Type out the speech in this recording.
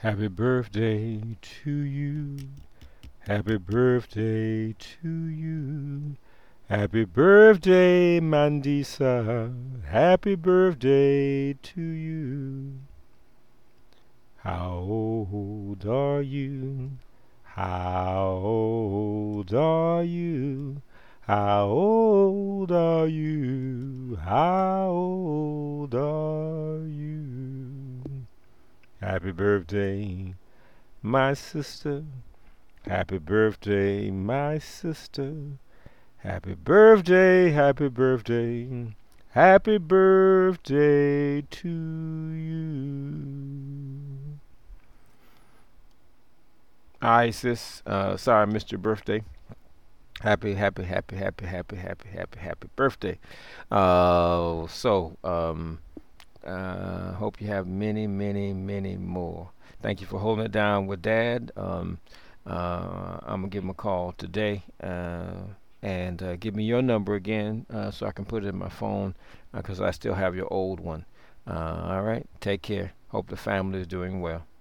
Happy birthday to you. Happy birthday to you. Happy birthday, Mandisa. Happy birthday to you. How old are you? How old are you? How old are you? How old are you? Happy birthday, my sister. Happy birthday, my sister. Happy birthday, happy birthday. Happy birthday to you. Alright, sis. Sorry I missed your birthday. Happy birthday. Hope you have many, many, many more. Thank you for holding it down with Dad. I'm gonna give him a call today, and give me your number again, so I can put it in my phone, because I still have your old one. All right. Take care. Hope the family is doing well.